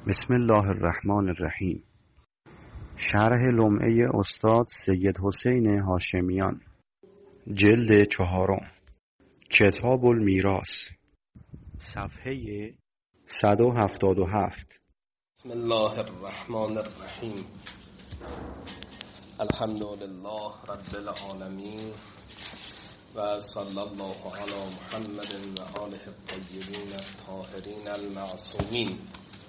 بسم الله الرحمن الرحیم. شرح لمعه استاد سید حسین هاشمیان، جلد 4، کتاب المیراث، صفحه 177. بسم الله الرحمن الرحیم. الحمد لله رب العالمین و صلی الله علی محمد و آله الطیبین الطاهرین المعصومین.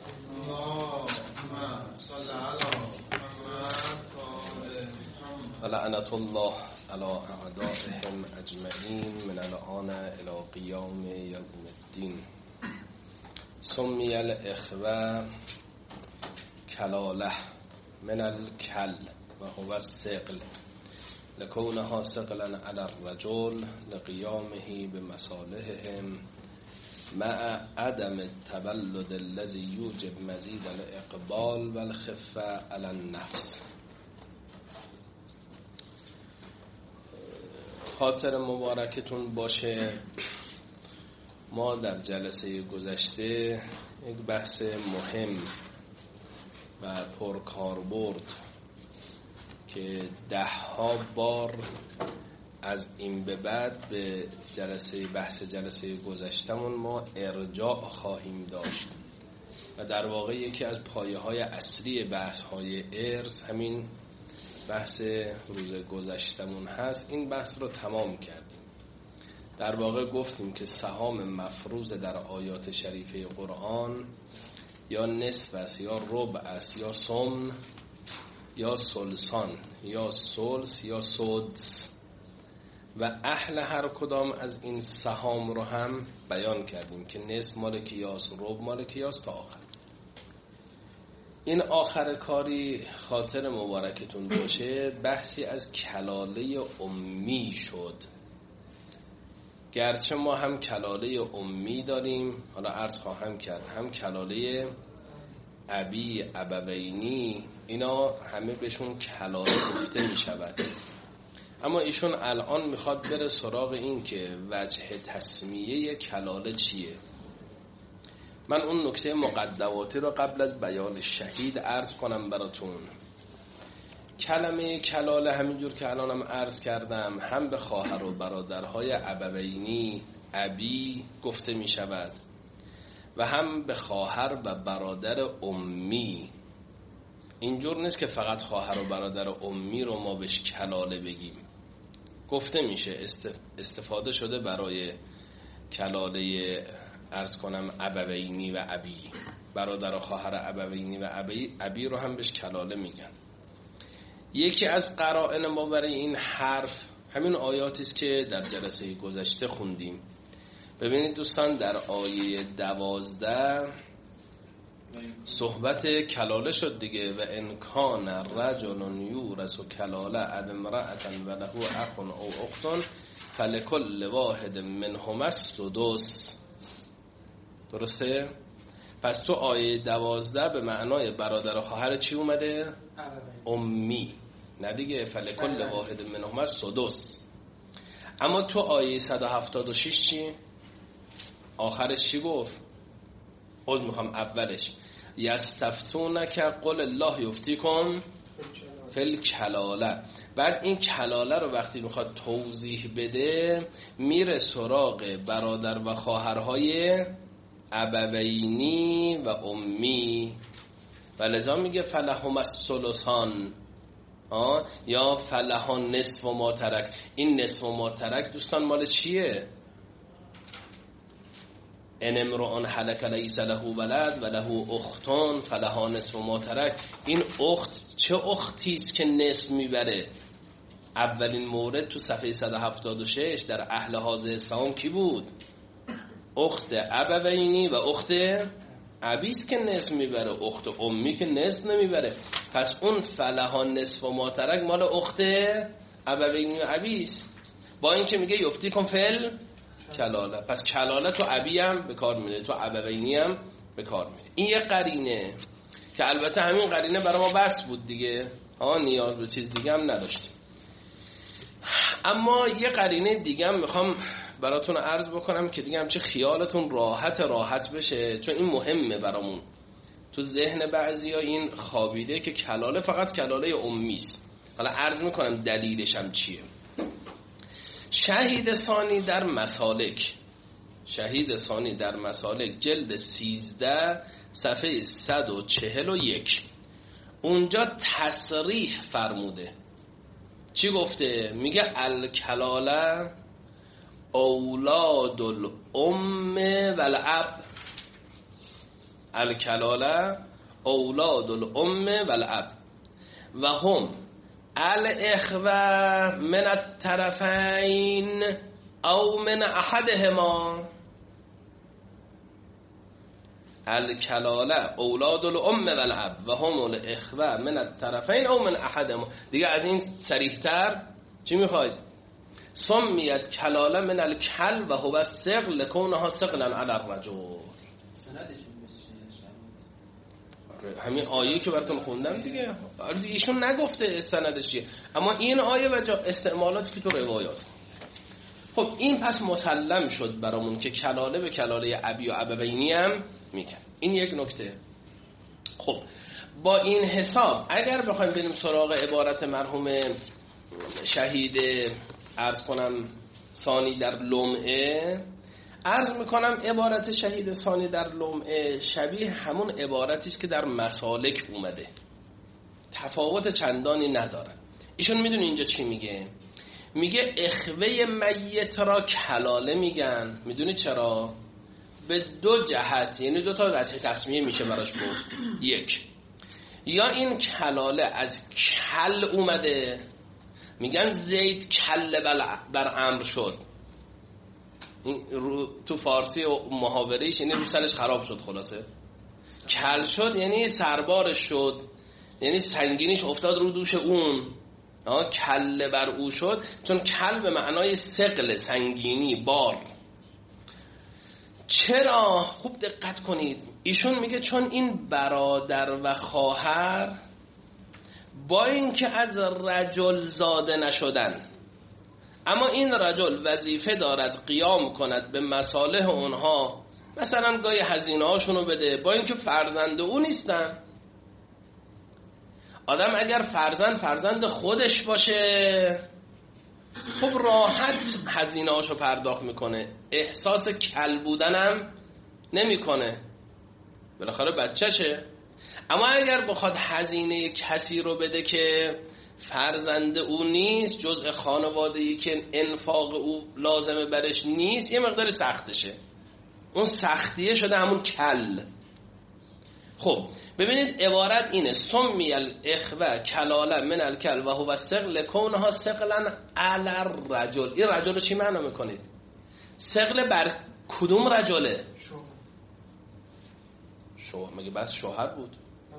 اللهم صل علی محمد و لعنت الله علی اعدائهم اجمعین من الان الی قیام یوم الدین. سمی الاخوه کلاله من الکل و هو الثقل لکونها ثقلا علی الرجل لقیامه بمصالحهم مع عدم التبلد الذي يوجب مزيد الاقبال والخفه على النفس. خاطر مبارکتون باشه، ما در جلسه گذشته یک بحث مهم و پرکاربرد که 10 بار از این به بعد به بحث جلسه گذشتمون ما ارجاع خواهیم داشت و در واقع یکی از پایه‌های اصلی بحث‌های ارث همین بحث روز گذشتمون هست. این بحث رو تمام کردیم. در واقع گفتیم که سهام مفروض در آیات شریفه قرآن یا نصف است یا ربع است یا سمن یا سلسان یا سلس یا سدس و اهل هر کدام از این سهام رو هم بیان کردیم که نصف مال کیاس، ربع مال کیاس تا آخر. این آخر کاری خاطر مبارکتون باشه بحثی از کلاله امی شد. گرچه ما هم کلاله امی داریم، حالا عرض خواهم کرد، هم کلاله ابوینی، اینا همه بهشون کلاله گفته می شود. اما ایشون الان میخواد بره سراغ این که وجه تسمیه کلاله چیه. من اون نکته مقدماتی رو قبل از بیان شهید عرض کنم براتون. کلمه کلاله همینجور که الانم عرض کردم هم به خواهر و برادرهای ابوینی ابی گفته می شود و هم به خواهر و برادر امی. اینجور نیست که فقط خواهر و برادر امی رو ما بهش کلاله بگیم. گفته میشه استفاده شده برای کلاله عرض کنم ابوینی و ابی، برادر و خواهر ابوینی و ابی رو هم بهش کلاله میگن. یکی از قرائن ما برای این حرف همین آیاتی است که در جلسه گذشته خوندیم. ببینید دوستان، در آیه 12 صحبت کلاله شد دیگه. و انکان رجل یورث کلاله اب امرأة و له اخ او اخت فلکل واحد منهما السدس. درسته؟ پس تو آیه 12 به معنای برادر و خواهر چی اومده؟ امی، نه دیگه، فلکل واحد منهما السدس. اما تو آیه 176 چی؟ آخرش چی گفت؟ میخوام اولش یستفتونک قل الله یفتیکم فی الکلاله. بعد این کلاله رو وقتی میخواد توضیح بده میره سراغ برادر و خواهرهای ابوینی و امی و لذا میگه فلهم الثلثان یا فلهان نصف و ما ترک. این نصف و ما ترک دوستان مال چیه؟ ان امرؤ هلک لیس له ولد و له اختان فلها نصف ما ترک. این اخت چه اختی است که نصف میبره؟ اولین مورد تو صفحه 176 در اهل حاضر سهام کی بود؟ اخت ابوینی و اخت ابی است که نصف میبره، اخت امی که نصف نمیبره. پس اون فلها نصف ما ترک مال اخت ابوینی و ابی است، با اینکه میگه یفتیکم فل کلاله. پس کلاله تو ابی هم به کار میره، تو ابوینی هم به کار میره. این یه قرینه که البته همین قرینه برای ما بس بود دیگه، نیاز به چیز دیگه هم نداشتیم. اما یه قرینه دیگه هم میخوام براتون عرض بکنم که دیگه همچه خیالتون راحت بشه، چون این مهمه برامون. تو تو ذهن بعضیا این خوابیده که کلاله فقط کلاله امی است. حالا عرض میکنم دلیلش هم چیه. شهید ثانی در مسالک، شهید ثانی در مسالک جلد 13 صفحه 141 اونجا تصریح فرموده. چی گفته؟ میگه الکلاله اولاد الام والاب، الکلاله اولاد الام والاب و هم الاخوه من الطرفین او من احدهما. الکلاله اولاد الام والاب و هم الاخوه من الطرفین او من احدهما. دیگه از این صریح‌تر چی میخواید؟ سمیت کلاله من الکل و هو الثقل لکونها ثقلا علی الرجل. همین آیه که براتون خوندم دیگه، ایشون نگفته سندش چیه، اما این آیه و استعمالاتی که تو روایات. خب این پس مسلم شد برامون که کلاله به کلاله ابی و ابوینی هم میگن. این یک نکته. خب با این حساب اگر بخوایم بریم سراغ عبارت مرحوم شهید عرض کنم ثانی در لمعه، عرض میکنم عبارت شهید ثانی در لمعه شبیه همون عبارتی است که در مسالک اومده، تفاوت چندانی نداره. ایشون میدونی اینجا چی میگه؟ میگه اخوه میت را کلاله میگن. میدونی چرا؟ به دو جهت، یعنی دو تا وجه تصمیه میشه براش گفت. یک، یا این کلاله از کل اومده، میگن زید کل بر امر شد، این تو فارسی و محاورهش یعنی رو سرش خراب شد، خلاصه کل شد یعنی سربارش شد، یعنی سنگینیش افتاد رو دوش اون، کل بر او شد، چون کل به معنای ثقل، سنگینی، بار. چرا؟ خوب دقت کنید. ایشون میگه چون این برادر و خواهر با اینکه از رجل زاده نشدن، اما این رجل وظیفه دارد قیام کند به مصالح اونها، مثلا گاهی هزینه هاشونو بده، با اینکه فرزند او نیستن. آدم اگر فرزند خودش باشه خب راحت هزینه هاشو پرداخت میکنه، احساس کل بودنم نمیکنه، بالاخره بچهشه. اما اگر بخواد هزینه کسی رو بده که فرزند او نیست، جزء خانواده‌ای که انفاق او لازمه برش نیست، یه مقدار سختشه، اون سختیه شده همون کل. خب ببینید عبارت اینه: سمی الاخوه کلاله من الکل و هو الثقل کونها ثقلا علی الرجل. این رجل رو چی معنا میکنید؟ ثقل بر کدوم رجله؟ شوهر. مگه بس شوهر بود؟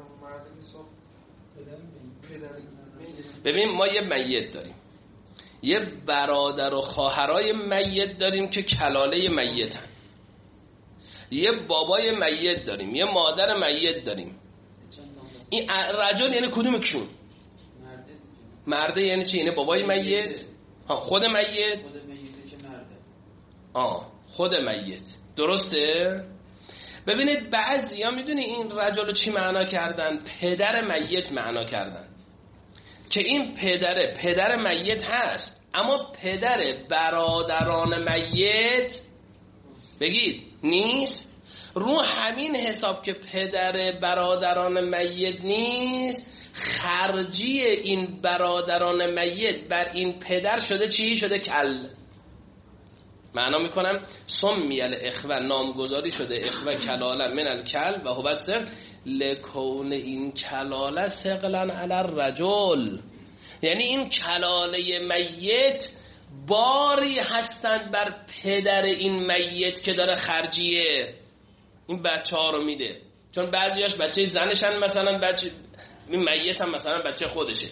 ببین ما یه میت داریم، یه برادر و خواهرای میت داریم که کلاله میتن، یه بابای میت داریم، یه مادر میت داریم. این رجل یعنی کدوم کشون؟ مرده. یعنی چی؟ یعنی بابای میت، خود میت، خود میت. درسته؟ ببینید بعضیا میدونی این رجل رو چی معنا کردن؟ پدر میت معنا کردن، که این پدر میت هست، اما پدر برادران میت بگید نیست. رو همین حساب که پدر برادران میت نیست، خرجی این برادران میت بر این پدر شده چی؟ شده کل. معنا میکنم سمی الاخوه، نامگذاری شده اخوه کلاله من الکل و هو الثقل لکون این کلاله ثقلا علی الرجل. یعنی این کلاله میت باری هستند بر پدر این میت که داره خرجیه این بچه ها رو میده، چون بعضیاش بچه زنشن، مثلا بچه این میت هم مثلا بچه خودشه.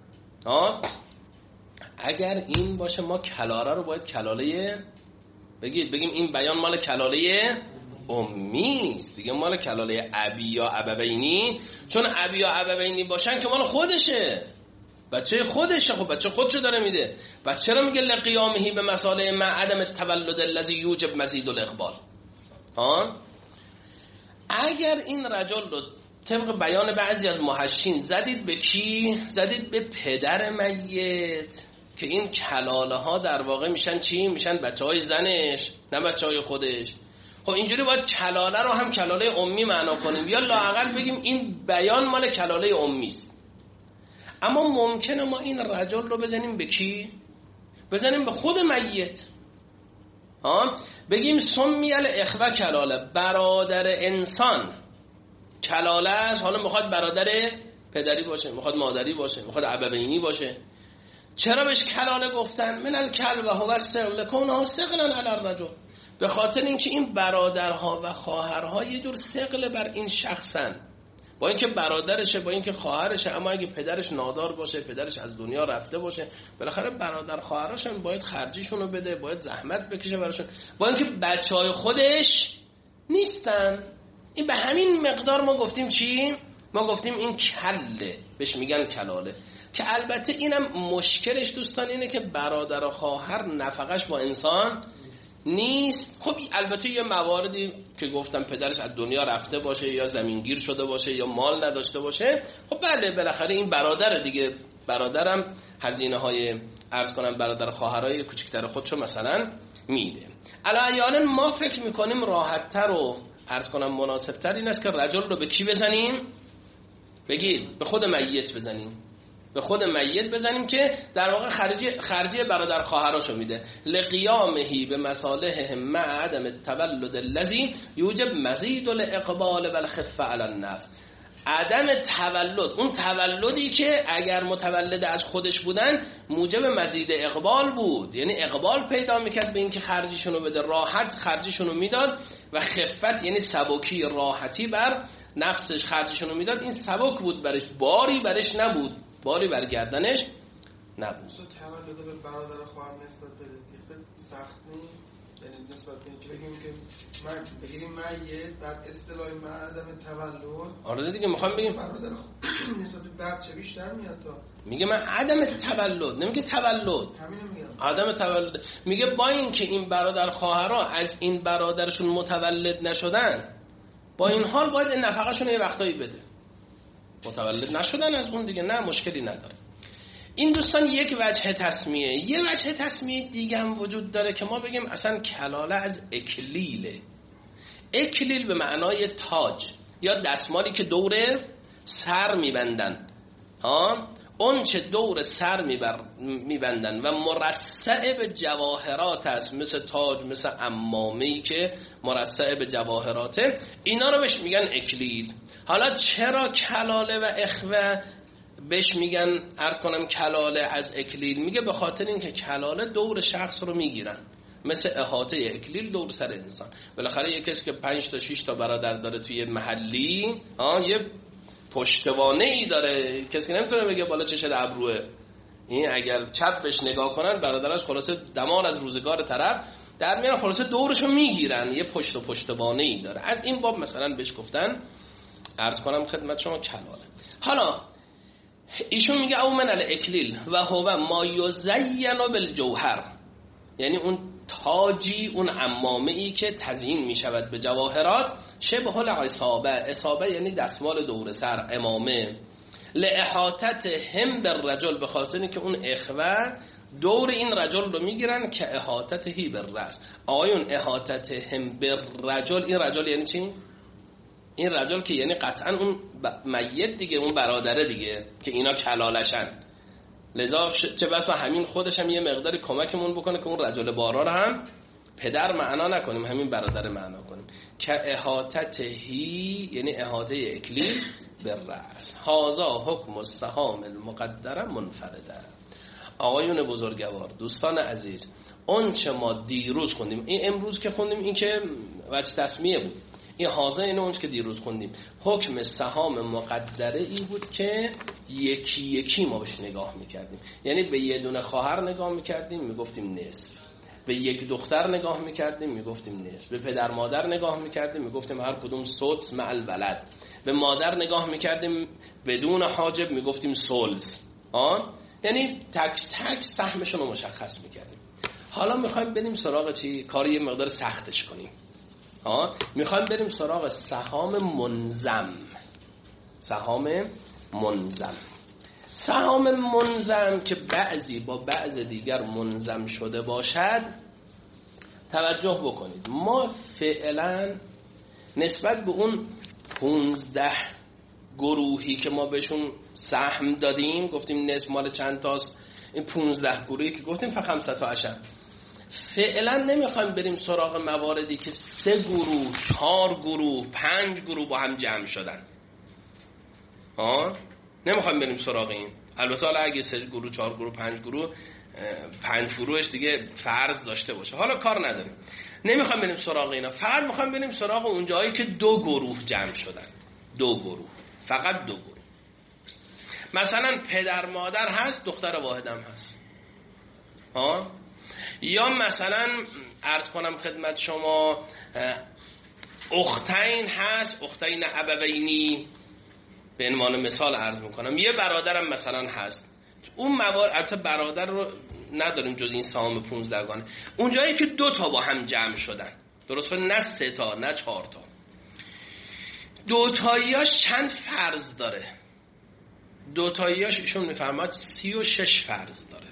اگر این باشه ما کلاله رو باید کلاله بگیم این بیان مال کلاله امی است دیگه، مال کلاله ابی یا ابوینی، چون ابی یا ابوینی باشن که مال خودشه، بچه خودشه. خب بچه خودشو داره میده. بچه رو میگه لقیامهی به مساله مع عدم التولد الذی یوجب مزید الاقبال. اگر این رجل رو طبق بیان بعضی از محشین زدید به کی؟ زدید به پدر میت، که این کلاله ها در واقع میشن چی؟ میشن بچه های زنش، نه بچه های خودش. خب اینجوری باید کلاله رو هم کلاله امی معنا کنیم، یا لااقل بگیم این بیان مال کلاله امی است. اما ممکنه ما این رجل رو بزنیم به کی؟ بزنیم به خود میت. بگیم سمی الاخوه کلاله، برادر انسان کلاله است. حالا میخواد برادر پدری باشه، میخواد مادری باشه، میخواد ابوینی باشه. چرا بهش کلاله گفتن؟ من الکل و هو الثقل کونه ثقلا علی الرجل، به خاطر اینکه این برادرها و خواهرها یه جور ثقل بر این شخصن، با اینکه برادرشه، با اینکه خواهرشه، اما اگه پدرش نادار باشه، پدرش از دنیا رفته باشه، بالاخره برادر خواهرش هم باید خرجیشونو بده، باید زحمت بکشه براشون، با اینکه بچهای خودش نیستن. این به همین مقدار ما گفتیم چی؟ ما گفتیم این کله، بهش میگن کلاله. که البته اینم مشکلش دوستان اینه که برادر و خواهر نفقش با انسان نیست. خب البته یه مواردی که گفتم پدرش از دنیا رفته باشه، یا زمینگیر شده باشه، یا مال نداشته باشه، خب بله بالاخره این برادر دیگه، برادرم هزینه های عرض کنم برادر خواهرای کوچکتر خودشو مثلا میده. علی ما فکر میکنیم راحت‌تر و عرض کنم مناسب‌تر این است که رجل رو به کی بزنیم؟ بگید به خود میت بزنیم، به خود میت بزنیم که در واقع خرجی برادر خواهراشو میده. لقیامهی به مصالحهم مع عدم التولد الذی یوجب مزید الاقبال والخفه علی النفس. عدم تولد، اون تولدی که اگر متولد از خودش بودن موجب مزید اقبال بود، یعنی اقبال پیدا میکرد به اینکه خرجیشونو بده، راحت خرجیشونو میداد، و خفت یعنی سبکی، راحتی بر نفسش خرجیشونو میداد. این سبک بود برش، باری برش نبود، باری بر گردنش نبود. تولد به برادر خواهر نسبت بده سخت نیست، یعنی نسبت به اینکه بگیم که من بگیریم میت بعد اصطلاح عدم تولد. آره دیگه میخوام بگیم برادر نسبت به بچه بیشتر میاد تا میگه من عدم تولد، نمیگه تولد، همین میگم عدم تولد. میگه با این که این برادر خواهرها از این برادرشون متولد نشدن، با این حال باید این نفقه‌شون یه وقتایی بده. متولد نشدن از اون دیگه نه، مشکلی نداره. این دوستان یک وجه تسمیه. یه وجه تسمیه دیگه هم وجود داره که ما بگیم اصلا کلاله از اکلیله. اکلیل به معنای تاج یا دستمالی که دور سر میبندن، اون چه دور سر میبندن و مرصع به جواهرات است، مثل تاج، مثل عمامه‌ای که مرصع به جواهراته، اینا رو بهش میگن اکلیل. حالا چرا کلاله و اخوه بهش میگن عرض کنم کلاله از اکلیل؟ میگه به خاطر اینکه کلاله دور شخص رو میگیرن، مثل احاطه اکلیل دور سر انسان. بالاخره یک کسی که 5 تا 6 تا برادر داره توی محلی، یه پشتوانه ای داره، کسی نمیتونه بگه بالا چشد ابروه. این اگر چپ بهش نگاه کنن برادرش خلاصه دمار از روزگار طرف در میان، خلاصه دورشو میگیرن، یه پشت و پشتوانه ای داره. از این باب مثلا بهش گفتن عرض کنم خدمت شما کلاله. حالا ایشون میگه او من الاکلیل و هو ما یزین بالجوهر، یعنی اون تاجی، اون عمامه ای که تزیین میشود به جواهرات، شبه العصابه، عصابه یعنی دستمال دور سر، امامه، لاحاطت هم بالرجل، به خاطر اینکه اون اخوه دور این رجل رو میگیرن که احاطت هی بالراس. آقایون احاطت هم بالرجل، این رجل یعنی چی؟ این رجل که یعنی قطعا اون میت دیگه، اون برادره دیگه که اینا کلالشن. لذا چه بسا همین خودش هم یه مقداری کمکمون بکنه که اون رجل بارا رو هم پدر معنا نکنیم، همین برادر معنا کنیم. که احاطت هی یعنی احاطه اکلیل بالرأس. هازا حکم السهام المقدره منفرده. آقایون بزرگوار، دوستان عزیز، اون چه ما دیروز خوندیم، این امروز که خوندیم این که وجه تسمیه بود، این حاضر اینه اونچه که دیروز خوندیم حکم سهام مقدره ای بود که یکی یکی ما بهش نگاه میکردیم. یعنی به یه دونه خواهر نگاه میکردیم میگفتیم نصف، به یک دختر نگاه میکردیم میگفتیم نصف، به پدر مادر نگاه میکردیم میگفتیم هر کدوم سدس مع الولد، به مادر نگاه میکردیم بدون حاجب میگفتیم ثلث. یعنی تک تک سهمشون رو مشخص میکردیم. حالا میخوایم بریم سراغ چی؟ کاری یه مقدار سختش کنیم. میخوایم بریم سراغ سهام منظم. سهام منظم. سهام منظم که بعضی با بعض دیگر منظم شده باشد، توجه بکنید ما فعلا نسبت به اون 15 گروهی که ما بهشون سهم دادیم، گفتیم نصف مال چند تاست، این 15 گروهی که گفتیم فقط 15 فعلا نمیخوایم بریم سراغ مواردی که 3 گروه 4 گروه 5 گروه با هم جمع شدن. نمیخوایم بریم سراغ این. البته حالا اگه 3 گروه 4 گروه 5 گروه 5 گروهش دیگه فرض داشته باشه، حالا کار نداریم، نمیخوایم بریم سراغ اینا، فقط میخوایم بریم سراغ اون جایی که 2 گروه جمع شدن. 2 گروه، فقط 2 گروه. مثلا پدر مادر هست، دختر واحدم هست. یا مثلا عرض کنم خدمت شما اختین هست، اختین ابوینی به عنوان مثال عرض میکنم. یه برادرم مثلا هست. اون موارد البته برادر رو نداریم جز این سهام 15 گانه. اون جایی که 2 تا با هم جمع شدن، درسته؟ نه 3 تا نه 4 تا. 2 تاییاش چند فرض داره؟ 2 تاییاش ایشون میفرماد 36 فرض داره.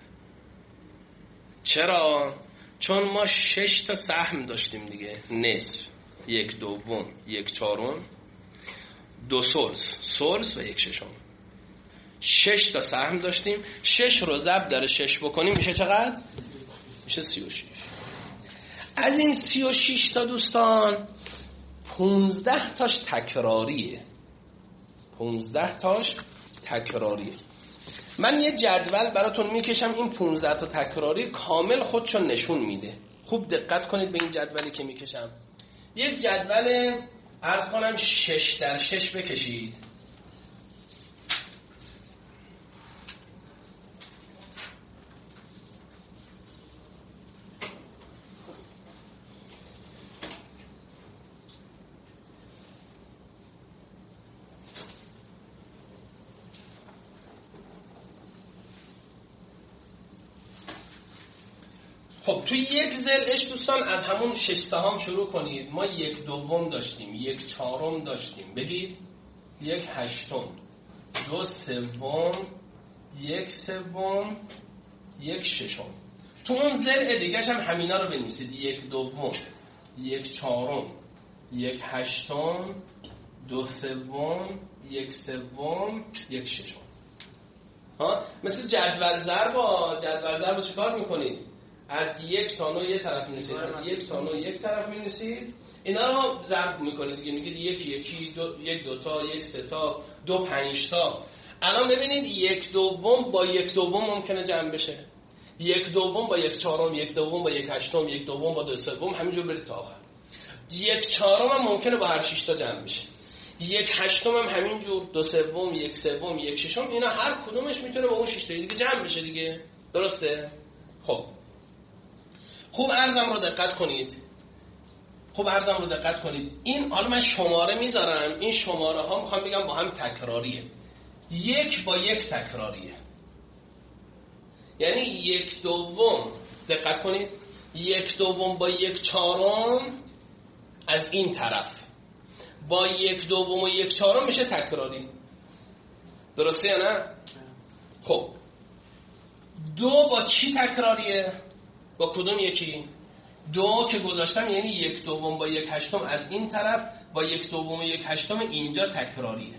چرا؟ چون ما 6 تا سهم داشتیم دیگه، نصف، 1/2، 1/4، 2 ثلث و 1/6. 6 تا سهم داشتیم. 6 رو ضرب در 6 بکنیم میشه چقدر؟ میشه 36. از این 36 تا دوستان 15 تاش تکراریه. 15 تاش تکراریه. من یه جدول براتون میکشم، این 15 تا تکراری کامل خودشو نشون میده. خوب دقت کنید به این جدولی که میکشم. یک جدول عرض کنم 6 در 6 بکشید. خب توی یک ضلعش دوستان از همون 6 سهام شروع کنید. ما 1/2 داشتیم، 1/4 داشتیم، بگید 1/8، 2/3، 1/3، 1/6. تو اون ضلع دیگه‌ش هم همینا رو بنویسید. 1/2، 1/4، 1/8، 2/3، 1/3، 1/6. مثل جدول ضرب چیکار میکنید؟ از 1 تا 9 یه طرف می‌نویسید، از 1 تا 9 یک طرف می‌نویسید، اینا رو ضرب می‌کنید دیگه، میگید 1 2 تا 1 3 تا 2 5 تا. الان ببینید 1/2 با 1/2 ممکنه جمع بشه، 1/2 با 1/4، 1/2 با 1/8، 1/2 با 2/3، همینجور برید تا آخر. 1/4 هم ممکنه با هر 6 تا جمع بشه، 1/8 هم همینجور، 2/3، 1/3، 1/6. اینا هر کدومش میتونه با اون 6 تا دیگه جمع بشه دیگه، درسته؟ خب خوب عرضم رو دقت کنید. این حالا من شماره میذارم، این شماره ها میخوام بگم با هم تکراریه. 1 با 1 تکراریه، یعنی 1/2، دقت کنید، 1/2 با 1/4 از این طرف با 1/2 و 1/4 میشه تکراری، درسته یا نه؟ خب 2 با چی تکراریه؟ با کدوم یکی؟ 2 که گذاشتم یعنی 1/2 با 1/8 از این طرف با 1/2 و 1/8 اینجا تکراریه.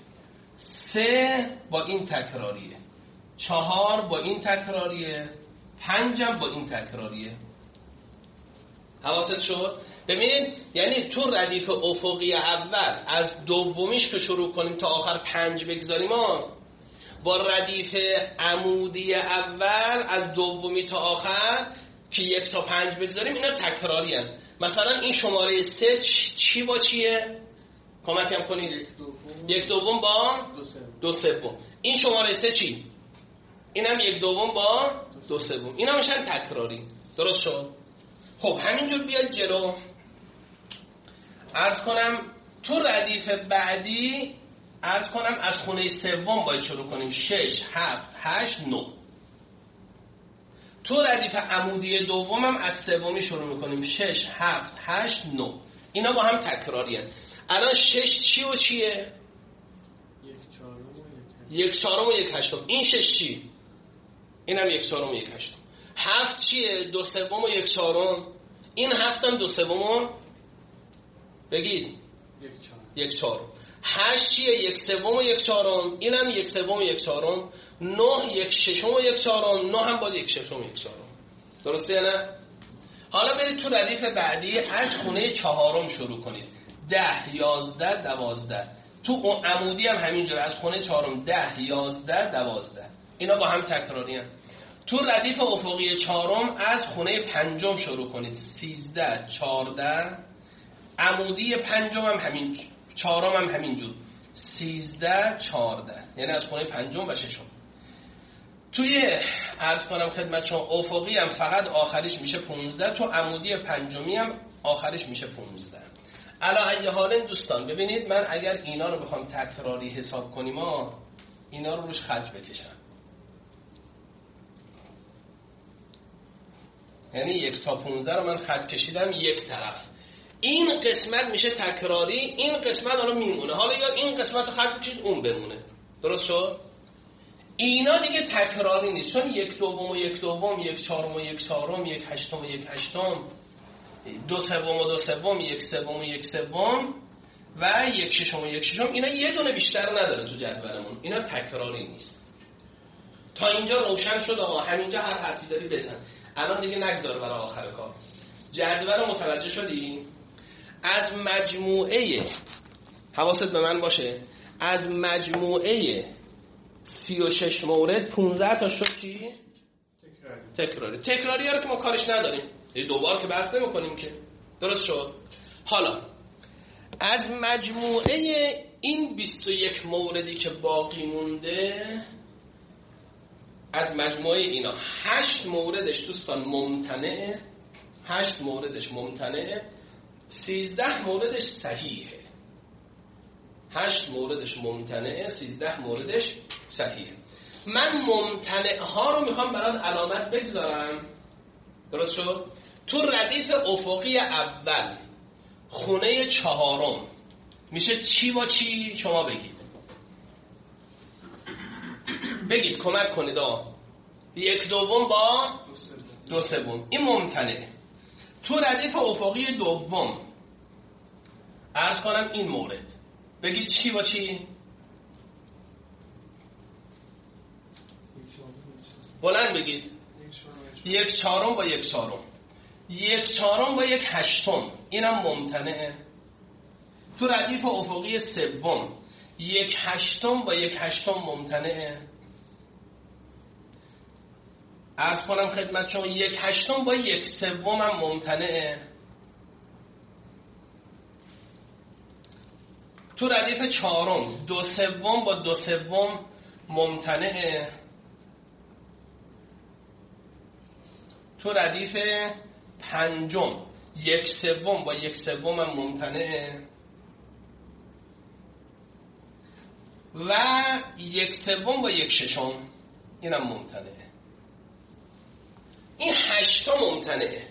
3 با این تکراریه، 4 با این تکراریه، 5 هم با این تکراریه. حواست شد؟ ببینید یعنی تو ردیف افقی اول از دومیش که شروع کنیم تا آخر 5 بگذاریم، با ردیف عمودی اول از دومی تا آخر که 1 تا 5 بگذاریم، اینا تکراری هستند. مثلا این شماره 3 چی با چیه؟ کمکم کنید. 1/2 با 2/3. این شماره 3 چی؟ اینم 1/2 با 2/3. اینا میشن تکراری، درست شد؟ خب همینجور بیاد جلو. عرض کنم تو ردیف بعدی عرض کنم از خونه سوم باید شروع کنیم. 6 7 8 9. تو ردیف عمودی دومم از سومی شروع میکنیم. 6 7 8 9. اینا با هم تکراری هستند. الان 6 چی و چیه؟ 1/4 و 1/8. این 6 چی؟ اینم 1/4 و 1/8. 7 چیه؟ 2/3 و 1/4. این 7 هم 2/3. بگید 1/4. 8 چیه؟ 1/3 و 1/4. اینم 1/3 و 1/4. 9 1/6 و 1/4. 9 هم باز 1/6 و 1/4. درسته یا نه؟ حالا برید تو ردیف بعدی از خونه 4 شروع کنید. 10 11 12. تو عمودی هم همینجوره، از خونه 4 10 11 12. اینا با هم تکراری هم. تو ردیف افقی 4 از خونه 5 شروع کنید. 13 14. عمودی 5 هم همین، 4 هم همینجور. 13 14. یعنی از خونه 5 و 6. توی عرض کنم خدمت شما افقی هم فقط آخریش میشه 15. تو عمودی 5 هم آخریش میشه 15. علی ای حال دوستان ببینید، من اگر اینا رو بخوام تکراری حساب کنیم اینا رو روش خط بکشم، یعنی 1 تا 15 رو من خط کشیدم یک طرف. این قسمت میشه تکراری، این قسمت حالا میمونه. حالا یا این قسمت رو خط بکشید اون بمونه. درست شد؟ اینا دیگه تکراری نیست، چون 1/2 و 1/2 1/4 و 1/4 1/8 و 1/8 2/3 و 2/3 1/3 و 1/3 و 1/6 و 1/6 اینا یه دونه بیشتر نداره تو جدولمون. اینا تکراری نیست. تا اینجا روشن شد آقا؟ همینجا هر حرفی داری بزن، الان دیگه نگذار برای آخر کار. جدول متوجه شدی؟ از مجموعه، حواست به من باشه، از مجموعه 36 مورد 15 تا شد چی؟ تکراری رو که ما کارش نداریم، دوبار که بحث نمی کنیم که. درست شد؟ حالا از مجموعه این 21 موردی که باقی مونده، از مجموعه اینا 8 موردش دوستان ممتنعه، 8 موردش ممتنعه، 13 موردش صحیحه. 8 موردش ممتنعه، 13 موردش صحیحه. من ممتنع ها رو میخوام برات علامت بگذارم. درست شد؟ تو ردیف افقی اول خونه 4 میشه چی با چی؟ شما بگید، بگید کمک کنید. 1/2 با 2/3. این ممتنعه. تو ردیف افقی دوم عرض کنم این مورد، بگید چی با چی؟ بلند بگید. 1/4 با 1/4. 1/4 با 1/8. اینم ممتنعه. تو ردیف افقی سوم 1/8 با 1/8 ممتنعه. عرض کنم خدمت شما 1/8 با 1/3 هم ممتنعه. تو ردیف 4 2/3 با 2/3 ممتنعه. تو ردیف 5 1/3 با 1/3 هم ممتنعه و 1/3 با 1/6 اینم ممتنعه. این 8 ممتنعه.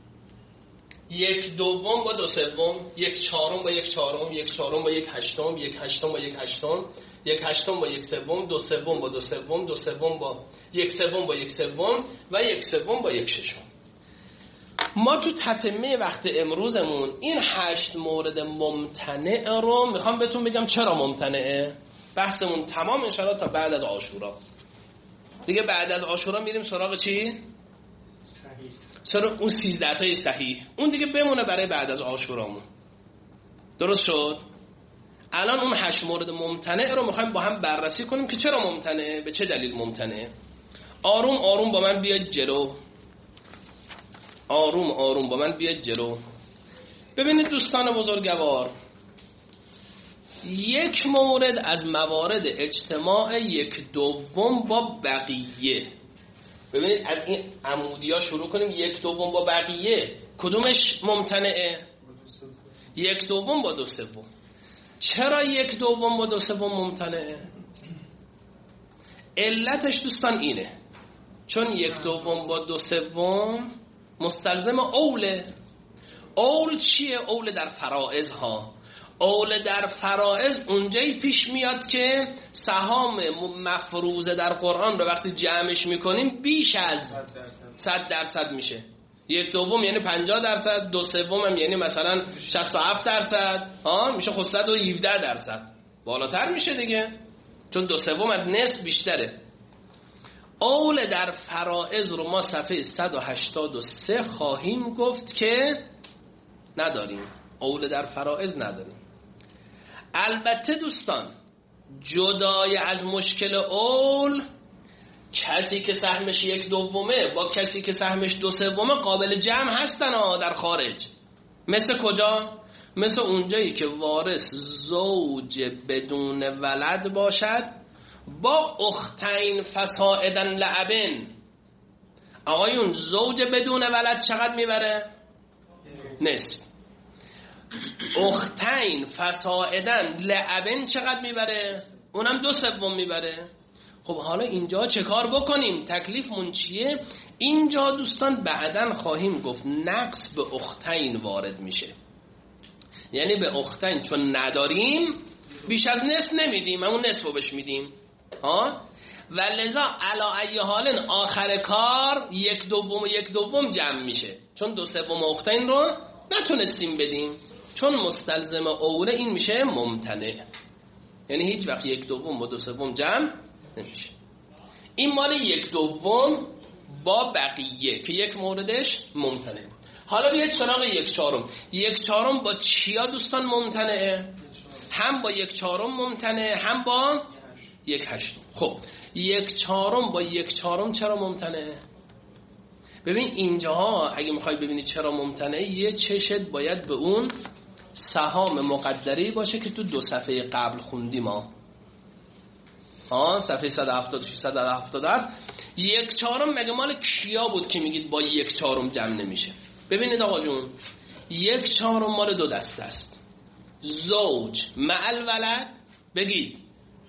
1/2 با 2/3 1/4 با 1/4 1/4 با 1/8 1/8 با 1/8 1/8 با 1/3 2/3 با 2/3 2/3 با 1/3 با 1/3 و 1/3 با 1/6. ما تو تتمه وقت امروزمون این 8 مورد ممتنع رو میخوام بهتون بگم چرا ممتنعه. بحثمون تمام انشاءالله تا بعد از عاشورا. دیگه بعد از عاشورا میریم سراغ چی؟ صحیح. سراغ اون 13 تای صحیح. اون دیگه بمونه برای بعد از عاشورامون. درست شد؟ الان اون 8 مورد ممتنع رو میخوایم با هم بررسی کنیم که چرا ممتنعه، به چه دلیل ممتنعه. آروم آروم با من بیاید جلو. آروم آروم با من بیاید جلو. ببینید دوستان بزرگوار، یک مورد از موارد اجتماع 1/2 با بقیه. ببینید از این عمودی ها شروع کنیم. 1/2 با بقیه کدومش ممتنعه؟ 1/2 با 2/3. چرا 1/2 با 2/3 ممتنعه؟ علتش دوستان اینه چون 1/2 با 2/3 مستلزم اوله. اول چیه؟ اول در فرائض ها. اول در فرائض اونجایی پیش میاد که سهام مفروضه در قرآن رو وقتی جمعش میکنیم بیش از 100% میشه. 1/2 یعنی 50%، 2/3 هم یعنی مثلا 67%، میشه خود 117%. بالاتر میشه دیگه، چون 2/3 از نصف بیشتره. اول در فرائض رو ما صفحه 183 خواهیم گفت که نداریم، اول در فرائض نداریم. البته دوستان جدای از مشکل اول، کسی که سهمش 1/2 با کسی که سهمش 2/3 قابل جمع هستن در خارج. مثل کجا؟ مثل اونجایی که وارث زوج بدون ولد باشد با اختین فسائدن لعبن. آقایون زوج بدون ولد چقدر میبره؟ نصف. اختین فسائدن لعبن چقدر میبره؟ اونم 2/3 میبره. خب حالا اینجا چه کار بکنیم؟ تکلیفمون چیه؟ اینجا دوستان بعدن خواهیم گفت نقص به اختین وارد میشه. یعنی به اختین چون نداریم بیش از نصف نمیدیم، همون نصف رو بهش میدیم. و لذا علا ای حال آخر کار 1/2 جمع میشه، چون 2/3 اختین رو نتونستیم بدیم، چون مستلزم اوله این میشه ممتنع. یعنی هیچ وقت 1/2 با 2/3 جمع نمیشه. این مال 1/2 با بقیه که یک موردش ممتنع. حالا بیاید سراغ 1/4. 1/4 با چیا دوستان ممتنعه؟ هم با 1/4 ممتنعه، هم با 1/8. خب 1/4 با 1/4 چرا ممتنعه؟ ببین اینجاها اگه میخوای ببینی چرا ممتنعه، یه چشت باید به اون سهام مقدری باشه که تو 2 صفحه قبل خوندیم ما. صفحه 176 177. 1/4 مگه مال کیا بود که میگید با 1/4 جمع نمیشه؟ ببینید آقا جون، 1/4 مال 2 دسته است. زوج مع الولد، بگید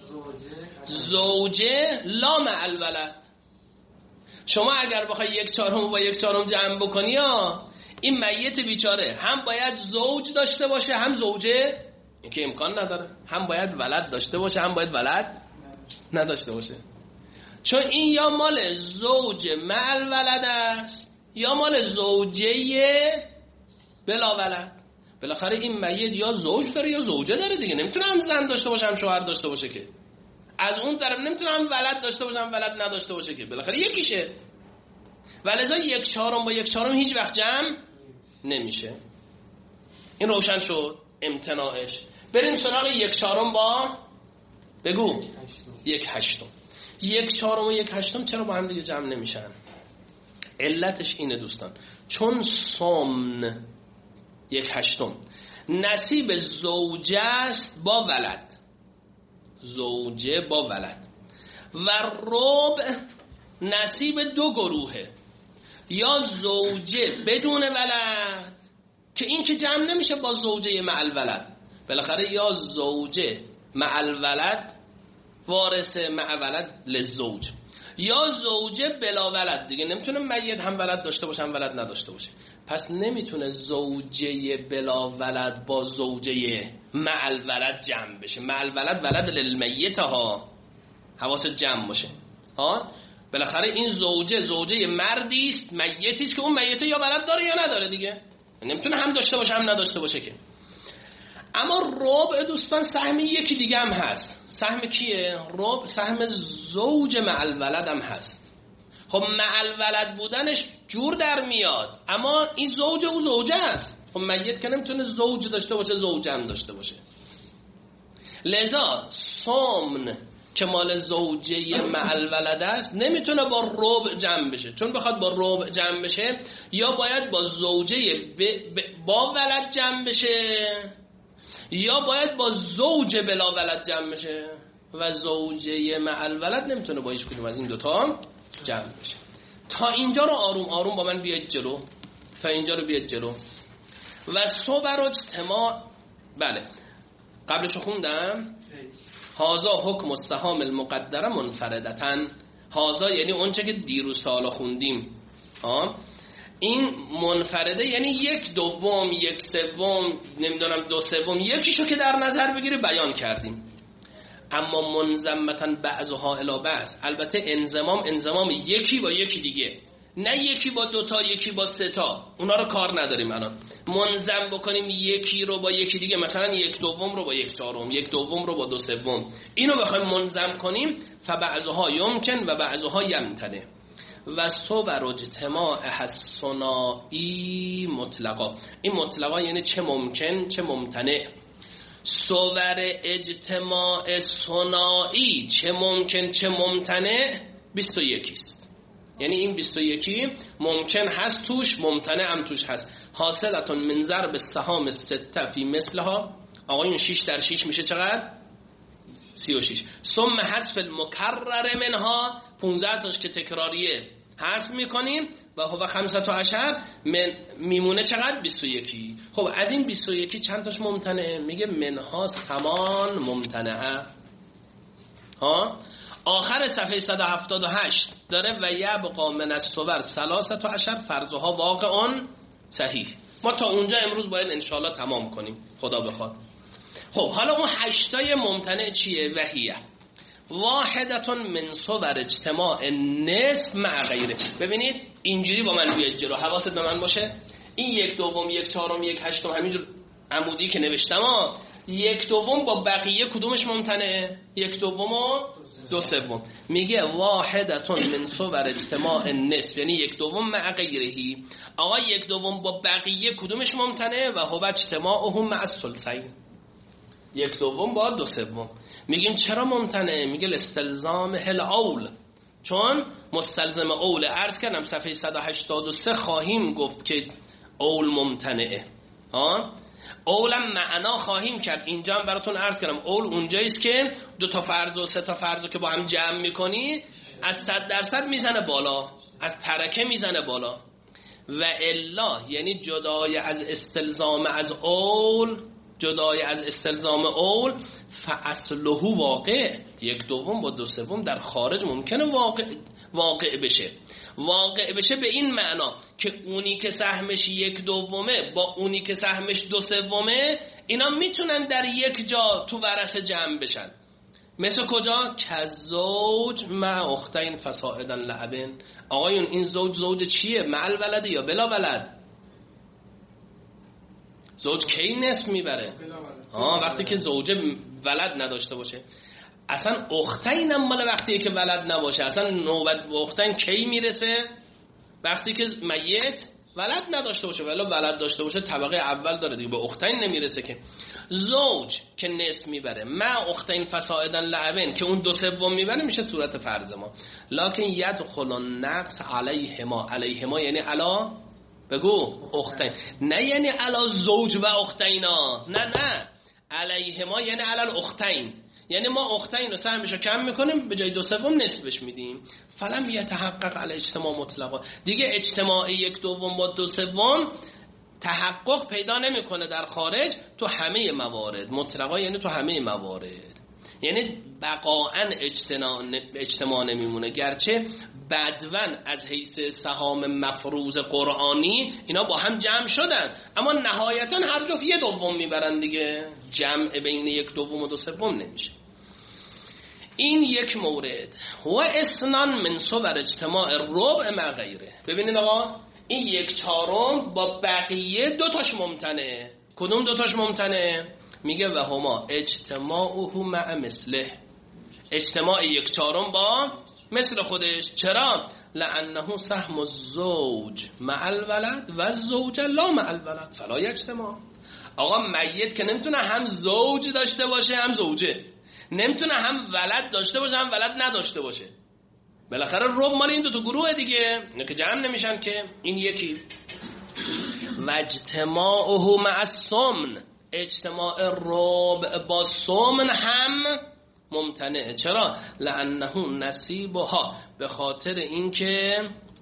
زوجه لا مع الولد. شما اگر بخوای 1/4 با 1/4 جمع بکنی این میت بیچاره هم باید زوج داشته باشه هم زوجه، این که امکان نداره. هم باید ولد داشته باشه هم باید ولد نداشته باشه، چون این یا مال زوج مع الولد است یا مال زوجه بلا ولد. بالاخره این میت یا زوج داره یا زوجه داره دیگه، نمیتونه هم زن داشته باشه هم شوهر داشته باشه که. از اون طرف نمیتونه هم ولد داشته باشه هم ولد نداشته باشه که، بالاخره یکیشه. ولذا 1/4 با 1/4 هیچ وقت جمع نمیشه. این روشن شد امتناعش. بریم سراغ 1/4 با بگو 1/8. 1/4 و 1/8 چرا با هم دیگه جمع نمیشن؟ علتش اینه دوستان، چون سمن 1/8 نصیب زوجه است با ولد، زوجه با ولد، و ربع نصیب 2 گروهه، یا زوجه بدون ولد که این که جمع نمیشه با زوجه مع الولد. بالاخره یا زوجه مع الولد وارثه مع ولد للزوج، یا زوجه بلا ولد دیگه، نمیتونه میت هم ولد داشته باشه هم ولد نداشته باشه. پس نمیتونه زوجه بلا ولد با زوجه مع الولد جمع بشه. مع الولد ولد للمیت حواست جمع باشه. بالاخره این زوجه مردی است، میتی است که اون میت یا ولد داره یا نداره دیگه، نمیتونه هم داشته باشه هم نداشته باشه که. اما ربع دوستان سهم یکی دیگه هم هست. سهم کیه؟ ربع سهم زوج مع الولد هم هست. خب مع الولد بودنش جور در میاد، اما این زوج او زوجه است. خب میت که نمیتونه زوج داشته باشه زوجه هم داشته باشه. لذا سمن که مال زوجه مع الولد است نمیتونه با ربع جمع بشه، چون بخواد با ربع جمع بشه یا باید با زوجه با ولد جمع بشه یا باید با زوج بلا ولد جمع بشه، و زوجه مع الولد نمیتونه با هیچ کدوم از این دوتا جمع بشه. تا اینجا رو آروم آروم با من بیاید جلو، تا اینجا رو بیاید جلو. و صبر و اجتماع، بله قبلش رو خوندم. هازا حکم السهام المقدره منفردتن. هازا یعنی اونچه که دیروز تا حالا خوندیم. این منفرده یعنی 1/2 1/3 نمیدونم 2/3 یکیشو که در نظر بگیری بیان کردیم. اما منضمتا بعضها الی بعض، البته انضمام یکی با یکی دیگه، نه یکی با 2 تا یکی با 3 تا، اونا رو کار نداریم. الان منضم بکنیم یکی رو با یکی دیگه، مثلا 1/2 رو با 1/4، 1/2 رو با 2/3، اینو بخوایم منضم کنیم فبعضها یمکن و بعضها یمتنع. و صور اجتماع الثنایی مطلقا، این مطلقا یعنی چه ممکن چه ممتنع. صور اجتماع ثنایی چه ممکن چه ممتنع 21 است. یعنی این 21 ممکن هست توش، ممتنع هم توش هست. حاصلتون من ضرب السهام 6 فی مثلها، آقایون 6 در 6 میشه چقدر؟ 36. ثم حذف المکرر منها، 15 تاش که تکراریه حذف میکنیم و هو 15 میمونه چقدر؟ 21. خب از این 21 چند تاش ممتنعه؟ میگه منها سمان ممتنعه. ها آخر صفحه 178 داره و یبقا من الصور 13 فرضها واقعا صحیح. ما تا اونجا امروز باید انشاءالله تمام کنیم خدا بخواد. خب حالا اون 8 تای ممتنع چیه؟ وحیه واحدتون من صور اجتماع نصف مع غیره. ببینید اینجوری با من بیاید جلو، حواست به من باشه. این 1/2 1/4 1/8 همینجور عمودی که نوشتم 1/2 با بقیه کدومش ممتنعه؟ 1/2 و 2/3. میگه واحدتون من صور اجتماع نصف، یعنی 1/2 مع غیره. آقا 1/2 با بقیه کدومش ممتنعه؟ و هو اجتماعهم مع الثلثین، 1/2 با 2/3. میگیم چرا ممتنعه؟ میگه استلزام الاول، چون مستلزم اول. عرض کردم صفحه 183 خواهیم گفت که اول ممتنعه. اولم معنا خواهیم کرد. اینجا هم براتون عرض کردم اول اونجاییست که 2 تا فرض و 3 تا فرض که با هم جمع میکنی از 100% میزنه بالا، از ترکه میزنه بالا. و الا یعنی جدای از استلزام از اول، جدای از استلزام اول، فاصله واقع 1/2 با 2/3 در خارج ممکنه واقع بشه. واقع بشه به این معنا که اونی که سهمش 1/2 با اونی که سهمش 2/3 اینا میتونن در یک جا تو ورثه جمع بشن. مثل کجا؟ کزوج مع اختین فصاعدا لعبن. آقایون این زوج چیه؟ مع الولد یا بلا ولد؟ زوج کی نصف میبره؟ وقتی که زوجه ولد نداشته باشه. اصلا اختین هم مال وقتیه که ولد نباشه. اصلا نوبت به اختین کی میرسه؟ وقتی که میت ولد نداشته باشه. ولی ولد داشته باشه طبقه اول داره دیگه، به اختین نمیرسه که. زوج که نصف میبره مع اختین فصاعدا لعبن که اون 2/3 میبره میشه صورت فرض ما. لکن یدخل النقص علیهما یعنی علا بگو اختین، نه یعنی علا زوج و اختینا، نه علیهما یعنی علا الاختین. یعنی ما اختین رو سهمش رو کم میکنیم به جای 2/3 نصفش میدیم. فلم یتحقق علی اجتماع مطلقا، دیگه اجتماع 1/2 با 2/3 تحقق پیدا نمیکنه در خارج تو همه موارد. مطلقا یعنی تو همه موارد، یعنی بقاعا اجتماع نمیمونه. گرچه بدون از حیث سهام مفروض قرآنی اینا با هم جمع شدن، اما نهایتا هر جفت 1/2 میبرن دیگه، جمع بین 1/2 و 2/3 نمیشه. این یک مورد. و اثنان من صور اجتماع ربع مع غیره. ببینید آقا این 1/4 با بقیه 2 تاش ممتنعه. کدوم 2 تاش ممتنعه؟ میگه و هما اجتماعه مع مثله، اجتماع 1/4 با مثل خودش. چرا؟ لانه سهم الزوج مع الولد و الزوج لا مع الولد فلا یجتماع. آقا میت که نمیتونه هم زوج داشته باشه هم زوجه، نمیتونه هم ولد داشته باشه هم ولد نداشته باشه. بالاخره ربع مال این 2 تا گروه دیگه، اینا که جمع نمیشن که. این یکی. و اجتماعه مع الثمن، اجتماع ربع با ثمن هم ممتنعه. چرا؟ لانه نصیبها، به خاطر اینکه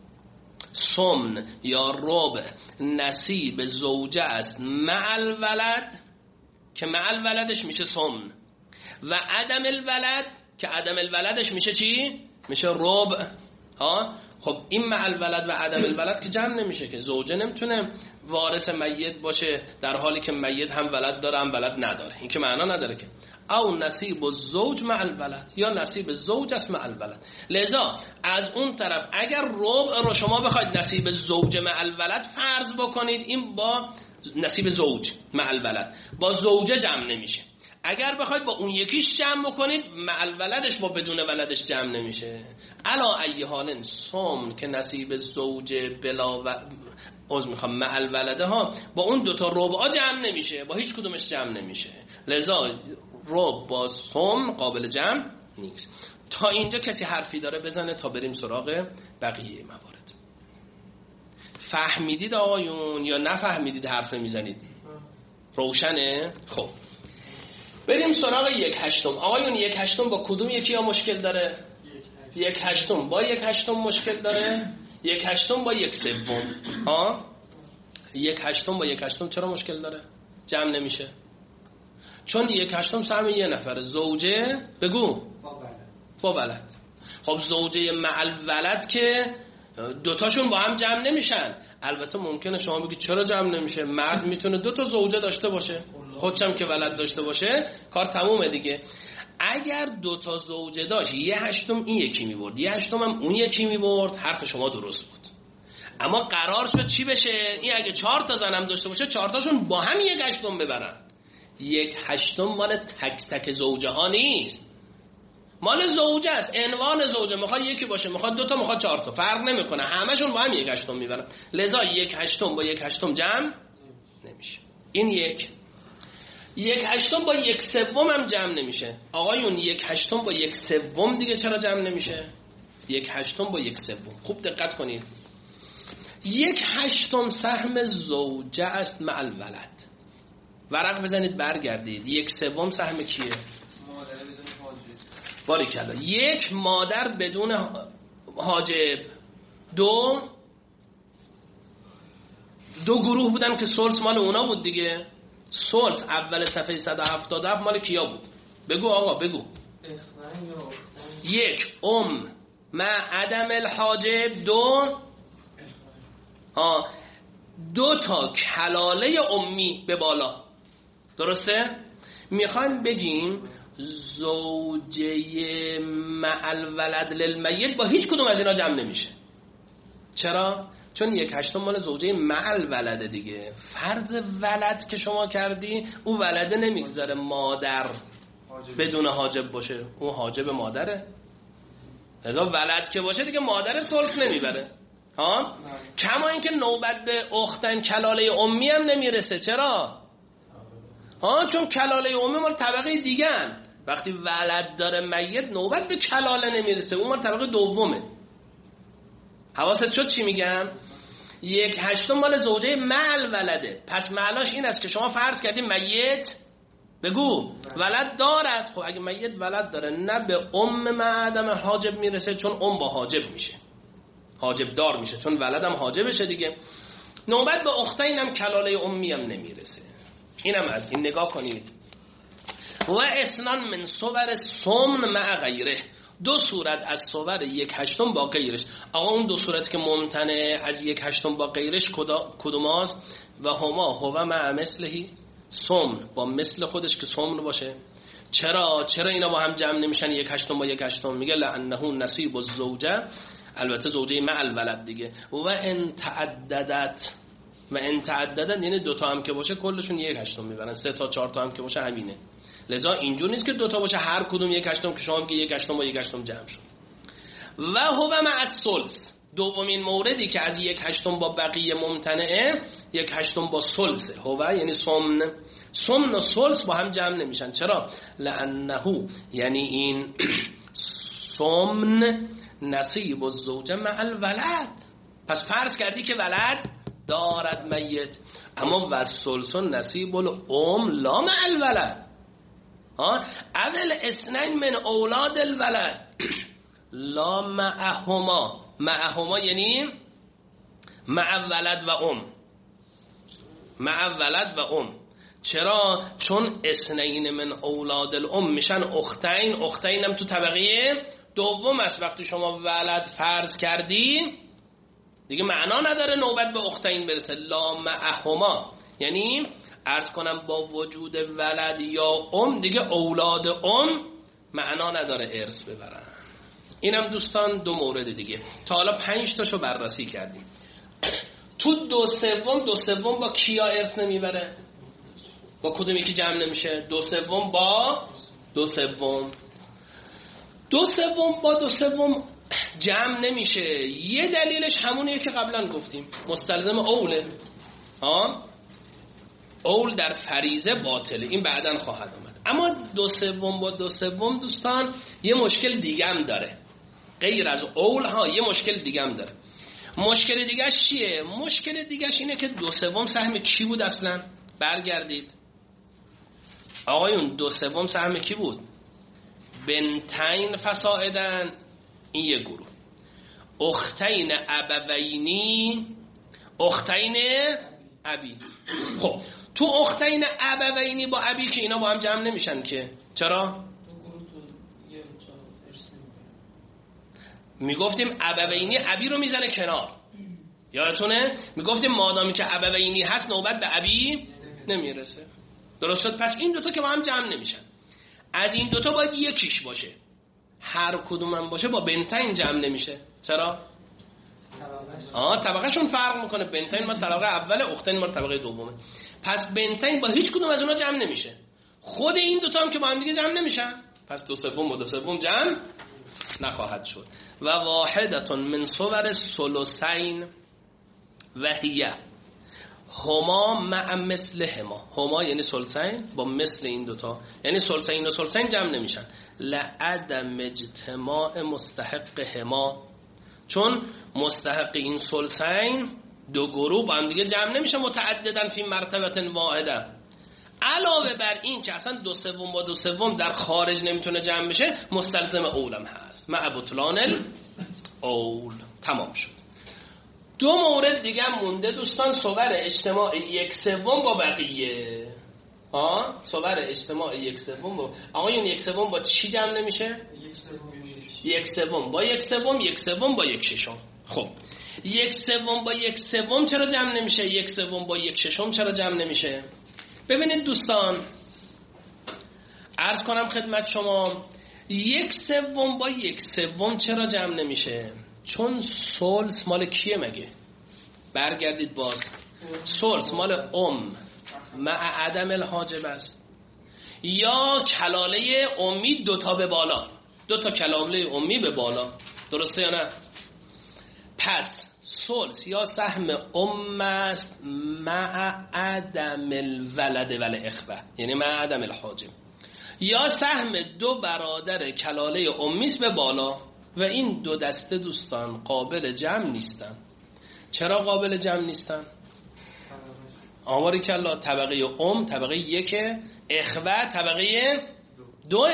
ثمن یا ربع نصیب زوجه است مع الولد که مع الولدش میشه ثمن، و عدم الولد که عدم الولدش میشه چی؟ میشه ربع. خب این مع الولد و عدم الولد که جمع نمیشه که. زوجه نمیتونه وارث میت باشه در حالی که میت هم ولد داره هم ولد نداره، این که معنا نداره که. او نصیب الزوج مع الولد، یا نصیب زوج است مع الولد. لذا از اون طرف اگر ربع رو شما بخواید نصیب زوج مع الولد فرض بکنید، این با نصیب زوج مع الولد با زوجه جمع نمیشه. اگر بخواید با اون یکیش جمع بکنید مع الولدش با بدون ولدش جمع نمیشه. علا ای حال سمن که نصیب زوج بلا و مع الولده ها با اون دوتا ربعا جمع نمیشه، با هیچ کدومش جمع نمیشه. لذا ربع با سمن قابل جمع نیست. تا اینجا کسی حرفی داره بزنه تا بریم سراغ بقیه موارد. فهمیدید آقایون یا نفهمیدید حرف میزنید؟ روشنه؟ خب بریم سراغ 1/8. آقایون 1/8 با کدوم یکی ها مشکل داره؟ 1/8 با 1/8 مشکل داره. 1/8 با 1/3. 1/8 با 1/8 چرا مشکل داره؟ جمع نمیشه. چون 1/8 سهم یه نفره. زوجه بگو با ولد. خب زوجه مع الولد که دوتاشون با هم جمع نمیشن. البته ممکنه شما بگید چرا جمع نمیشه؟ مرد میتونه 2 تا زوجه داشته باشه، خودشم که ولد داشته باشه، کار تمومه دیگه. اگر 2 تا زوجه داشت 1/8 این یکی میبرد 1/8 هم اون یکی میبرد، حرف شما درست بود. اما قرار شد چی بشه؟ این اگه 4 تا زنم داشته باشه 4 تاشون با هم 1/8 ببرن. 1/8 مال تک تک زوجه ها نیست، مال زوجه است. عنوان زوجه میخواد یکی باشه، میخواد 2 تا، میخواد 4 تا، فرق نمیکنه، همشون با هم 1/8 میبرن. لذا 1/8 با 1/8 جمع نمیشه. این 1/8 با 1/3 هم جمع نمیشه. آقایون 1/8 با 1/3 دیگه چرا جمع نمیشه؟ 1/8 با 1/3. خوب دقت کنید. 1/8 سهم زوجه است مع الولد. ورق بزنید برگردید. 1/3 سهم کیه؟ باریکلا. 1 مادر بدون حاجب. 2 گروه بودن که ثلث مال اونا بود دیگه. ثلث اول صفحه 177 مال کیا بود؟ بگو آقا بگو. 1 مع عدم الحاجب. 2 تا کلاله امی به بالا. درسته؟ میخوایم بگیم زوجه مع الولد للمیت با هیچ کدوم از اینا جمع نمیشه. چرا؟ چون 1/8 مال زوجه مع الولد دیگه. فرض ولد که شما کردی، او ولده نمیگذاره مادر بدون حاجب باشه، اون حاجب مادره. لذا ولد که باشه دیگه مادر ثلث نمیبره. کما اینکه نوبت به اختن کلاله امی هم نمیرسه. چرا؟ چون کلاله امی مال طبقه دیگه. وقتی ولد داره میت نوبت به کلاله نمیرسه، اون مال طبقه دومه. حواست شد چی میگم؟ 1/8 مال زوجه مع الولده. پس معناش این است که شما فرض کردیم میت بگو ولد دارد. خب اگه میت ولد داره نه به مع عدم حاجب میرسه، چون با حاجب میشه، حاجب دار میشه، چون ولدم حاجبشه دیگه. نوبت به اختین هم کلاله امی هم نمیرسه. اینم از این نگاه کنید. و اسنان من صور سمن مع غیره. 2 صورت از صور 1/8 با غیرش. آقا اون 2 صورت که ممتنع از 1/8 با غیرش کدوم هست؟ و هو مع مثلهی. سمن با مثل خودش که سمن باشه. چرا اینا با هم جمع نمیشن 1/8 با 1/8؟ میگه لانه نصیب الزوجه، البته زوجه مع الولد دیگه. و ان تعددت یعنی 2 تا هم که باشه کلشون 1/8 میبرن. 3 تا 4 تا هم که باشه همینه. لذا اینجور نیست که 2 تا باشه هر کدوم 1/8 که شما میگی 1/8 با 1/8 جمع شد. و هو مع الثلث. دومین موردی که از 1/8 با بقیه ممتنعه 1/8 با ثلثه. هو یعنی سمن و ثلث با هم جمع نمیشن. چرا؟ لانه یعنی این سمن نصیب الزوجه مع الولد. پس فرض کردی که ولد دارد میت، اما والثلث نصیب الام لا مع الولد. اول اثنین من اولاد الولد لا معهما یعنی مع ولد و ام. چرا؟ چون اثنین من اولاد الام میشن اختین هم تو طبقه دوم است وقتی شما ولد فرض کردی دیگه معنا نداره نوبت به اختین برسه. لا معهما یعنی عرض کنم با وجود ولد یا دیگه اولاد معنا نداره ارث ببرن. اینم دوستان دو مورد دیگه. تا حالا 5 تاشو بررسی کردیم. تو دو سوم با کیا ارث نمیبره؟ با کدوم یکی جمع نمیشه؟ دو سوم با دو سوم جمع نمیشه. یه دلیلش همونیه که قبلا گفتیم، مستلزم اوله. اول در فریضه باطله، این بعداً خواهد آمد. اما دو سوم دوستان یه مشکل دیگه هم داره، غیر از اول ها یه مشکل دیگه هم داره. مشکل دیگه‌اش چیه؟ مشکل دیگه‌اش اینه که دو سوم سهم کی بود اصلا؟ برگردید آقایون، دو سوم سهم کی بود؟ بنتین فسائدن، این یه گروه. اختین ابوینی، اختین ابی. خب تو اختین ابوینی با ابی که اینا با هم جمع نمیشن که، چرا؟ میگفتیم ابوینی ابی رو میزنه کنار، یادتونه؟ میگفتیم مادامی که ابوینی هست نوبت به ابی نمیرسه. درست شد؟ پس این دوتا که با هم جمع نمیشن. از این دوتا باید یکیش باشه. هر کدوم هم باشه با بنتین جمع نمیشه. چرا؟ طبقه شون فرق میکنه. بنتین ما طبقه اول، اختین ما طبقه دومه. پس بنتین با هیچ کدوم از اونها جمع نمیشه. خود این دوتا هم که با هم دیگه جمع نمیشن، پس دو سوم با دو سوم جمع نخواهد شد. و واحدتون من صور ثلثین و هیه هما مع مثل هما یعنی ثلثین با مثل این دوتا، یعنی ثلثین و ثلثین جمع نمیشن. لعدم اجتماع مستحق هما، چون مستحق این ثلثین دو گروه با هم دیگه جمع نمیشه متعددن فی مرتبه واحده. علاوه بر این که اصلا دو سوم با دو سوم در خارج نمیتونه جمع بشه، مستلزم اولم هست مع بطلان اول. تمام شد. دو مورد دیگه هم مونده دوستان، صور اجتماع یک سوم با بقیه. صور اجتماع یک سوم با آقایون، یک سوم با چی جمع نمیشه؟ یک سوم با یک سوم، یک سوم با یک ششم. خب یک سوم با یک سوم چرا جمع نمیشه؟ یک سوم با یک ششم چرا جمع نمیشه؟ ببینید دوستان، عرض کنم خدمت شما، یک سوم با یک سوم چرا جمع نمیشه؟ چون ثلث مال کیه مگه؟ برگردید باز، ثلث مال مع عدم الحاجب است، یا کلاله امی دوتا به بالا، دوتا کلاله امی به بالا، درسته یا نه؟ پس ثلث یا سهم است مع عدم الولد والاخوه، یعنی مع عدم الحاجب، یا سهم دو برادر کلاله امیست به بالا. و این دو دسته دوستان قابل جمع نیستن. چرا قابل جمع نیستن؟ آماری کلا طبقه طبقه 1، اخوه طبقه 2.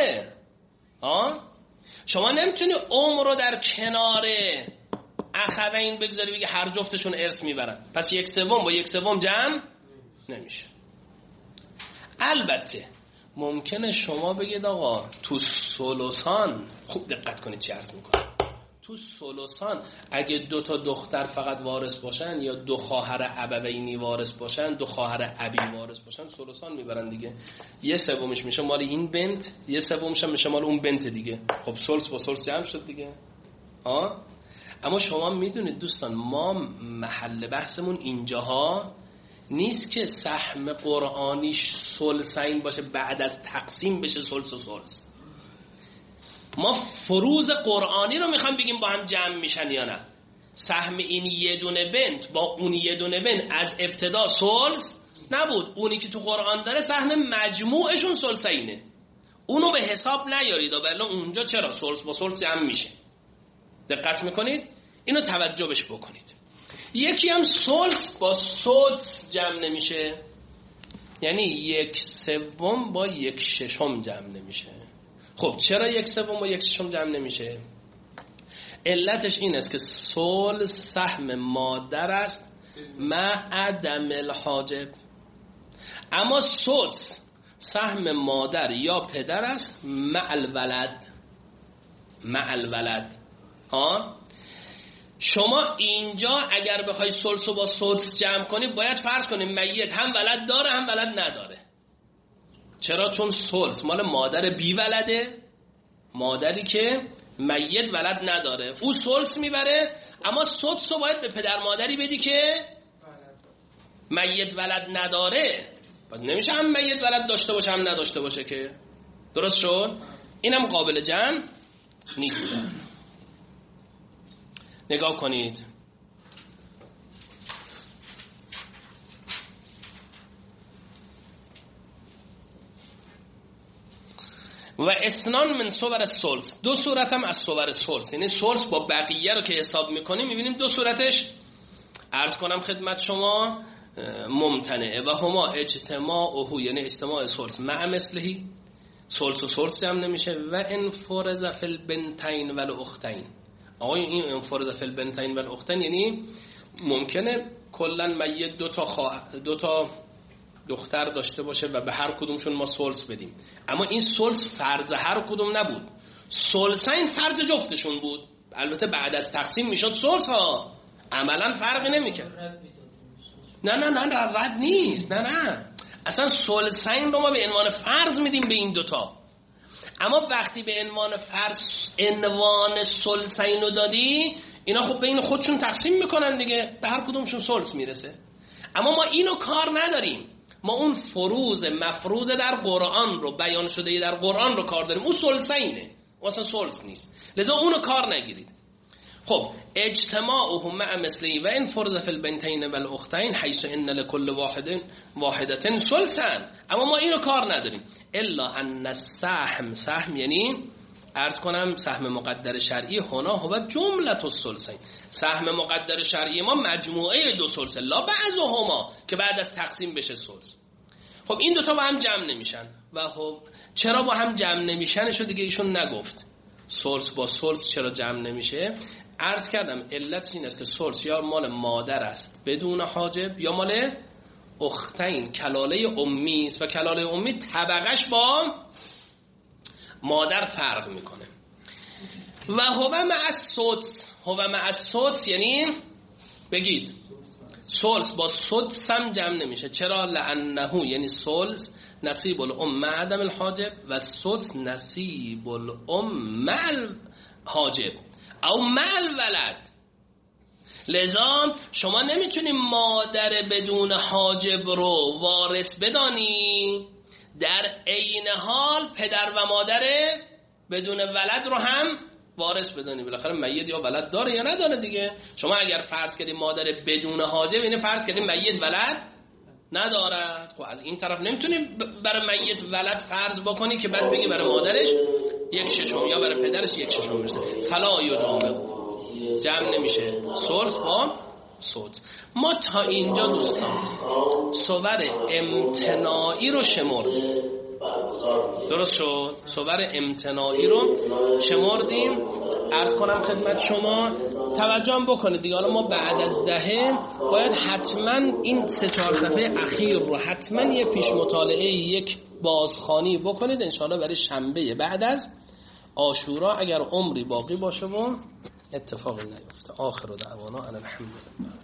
شما نمیتونی رو در کنار اخوین بگذاری بگی هر جفتشون ارث میبرن، پس یک سوم با یک سوم جمع نمیشه. البته ممکنه شما بگید آقا تو ثلثان، خوب دقت کنید چی عرض میکنم، تو ثلثان اگه دو تا دختر فقط وارث باشن یا دو خواهر ابوینی وارث باشن، دو خواهر ابی وارث باشن، ثلثان میبرن دیگه. یه سومش میشه مال این بنت، یه سومش هم میشه مال اون بنت دیگه. خب ثلث با ثلث جمع شد دیگه. اما شما میدونید دوستان، ما محل بحثمون اینجاها نیست که سهم قرآنیش ثلثین باشه بعد از تقسیم بشه ثلث و ثلث. ما فروض قرآنی رو میخوام بگیم با هم جمع میشن یا نه. سهم این یه دونه بنت با اون یه دونه بنت از ابتدا ثلث نبود، اونی که تو قرآن داره سهم مجموعشون ثلثینه، اونو به حساب نیارید، ولی اونجا چرا ثلث با ثلث جمع میشه. دقت میکنید؟ اینو توجه بش بکنید. یکی هم ثلث با سدس جمع نمیشه، یعنی یک سوم با یک ششم جمع نمیشه. خب چرا یک سوم با یک ششم جمع نمیشه؟ علتش این است که ثلث سهم مادر است مع عدم الحاجب، اما سدس سهم مادر یا پدر است مع الولد. مع الولد. شما اینجا اگر بخوای ثلث با سدس جمع کنی باید فرض کنی میت هم ولد داره هم ولد نداره. چرا؟ چون ثلث مال مادر بی ولده، مادری که میت ولد نداره، او ثلث میبره، اما سدس رو باید به پدر مادری بدی که میت ولد نداره. پس نمیشه هم میت ولد داشته باشه هم نداشته باشه که. درست شد؟ اینم قابل جمع نیست. نگاه کنید، و اسنان من صور الثلث، دو صورت هم از صور ثلث، یعنی ثلث با بقیه رو که حساب میکنیم میبینیم دو صورتش عرض کنم خدمت شما ممتنعه. و هما اجتماعه، یعنی اجتماع ثلث مع مثلهی، ثلث و ثلث هم نمیشه. و انفرز فی البنتین و الاختین. آقای این انفرز فی البنتین و الاختین یعنی ممکنه کلا میت دو تا دختر داشته باشه و به هر کدومشون ما ثلث بدیم، اما این ثلث فرض هر کدوم نبود، ثلثین فرض جفتشون بود. البته بعد از تقسیم میشد ثلث ها، عملا فرقی نمیکرد. نه رد نیست، نه اصلا ثلثین رو ما به عنوان فرض میدیم به این دوتا، اما وقتی به عنوان فرض عنوان ثلثین رو دادی، اینا خب بین خودشون تقسیم میکنن دیگه، به هر کدومشون ثلث میرسه. اما ما اینو کار نداریم، ما اون مفروض در قرآن رو، بیان شده در قرآن رو کار داریم. اون ثلثینه، اصلا ثلث نیست، لذا اونو کار نگیرید. خب اجتماعه مع مثلی و ان فرض فی البنتین و الاختین حیث ان لكل واحدة ثلثا، اما ما اینو کار نداریم. الا ان السهم یعنی عرض کنم سهم مقدر شرعی هنا هو جمله الثلثین، سهم مقدر شرعی ما مجموعه دو ثلث، لا بعضهما که بعد از تقسیم بشه ثلث. خب این دوتا با هم جمع نمیشن. و خب چرا با هم جمع نمیشنشو دیگه ایشون نگفت. ثلث با ثلث چرا جمع نمیشه؟ عرض کردم علت این است که ثلث یا مال مادر است بدون حاجب، یا مال اختین کلاله امی است و کلاله امی طبقش با مادر فرق میکنه. و هو مع السدس یعنی بگید ثلث با سدس هم جمع نمیشه. چرا؟ لانه یعنی ثلث نصیب الام مع عدم الحاجب و سدس نصیب الام مع الحاجب او مع الولد. لذا شما نمیتونی مادر بدون حاجب رو وارث بدانی، در عین حال پدر و مادر بدون ولد رو هم وارث بدانی. بالاخره میت یا ولد داره یا نداره دیگه. شما اگر فرض کردی مادر بدون حاجب، اینه فرض کردی میت ولد ندارد. خب از این طرف نمیتونی برای میت ولد فرض بکنی که بعد بگی برای مادرش 1/6 یا برای پدرش 1/6 میرسه. فلا جمع نمیشه ثلث با سدس. ما تا اینجا دوستان صور امتناعی رو شمردیم. درست شد؟ صور امتناعی رو شمردیم. عرض کنم خدمت شما توجه هم بکنید دیگه. حالا ما بعد از دهه باید حتما این 3-4 صفحه اخیر رو حتما یک پیش مطالعه، یک بازخوانی بکنید انشاءالله برای شنبه بعد از عاشورا، اگر عمری باقی باشه و اتفاقی نیفته. آخر دعوانا ان الحمدلله.